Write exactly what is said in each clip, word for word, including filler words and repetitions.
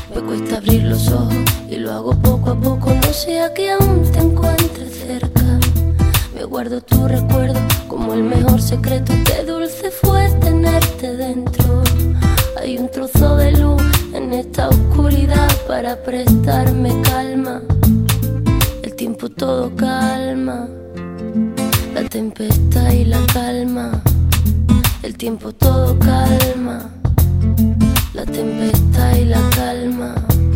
Me cuesta abrir los ojos y lo hago poco a poco. No sea que aún te encuentres cerca. Me guardo tu recuerdo como el mejor secreto. Qué dulce fue tenerte dentro. Hay un trozo de luz en esta oscuridad para prestarme calma. El tiempo todo calma, la tempestad y la calma. El tiempo todo calma, la tempestad y la calma.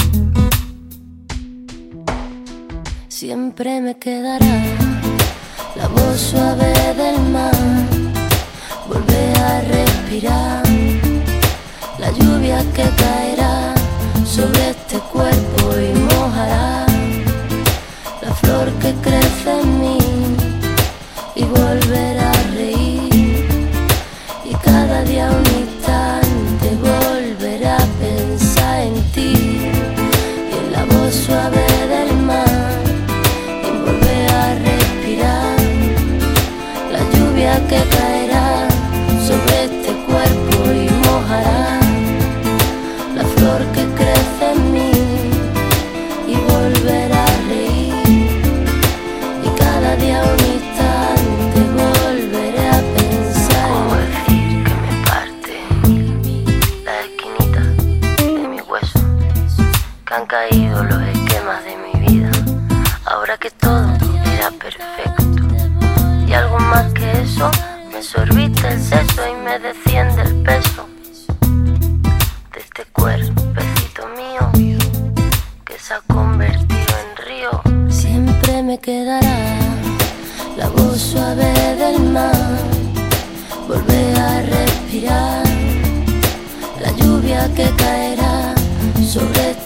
Siempre me quedará la voz suave del mar. Volver a respirar la lluvia que caerá sobre este cuerpo y mojará la flor que crece en mí. Y volver a reír y cada día un instante volver a pensar en ti y en la voz suave del mar. Y volver a respirar la lluvia que caerá sobre este cuerpo y mojará la flor que crece en mí. Y volver a reír y cada día un instante volveré a pensar. ¿Cómo decir que me parte la esquinita de mi hueso? Que han caído los esquemas de mi vida. Ahora que todo era perfecto y algo más que eso, me sorbiste el seso y me desciende el peso de este cuerpecito mío que se ha convertido en río. Siempre me quedará la voz suave del mar. Volver a respirar la lluvia que caerá sobre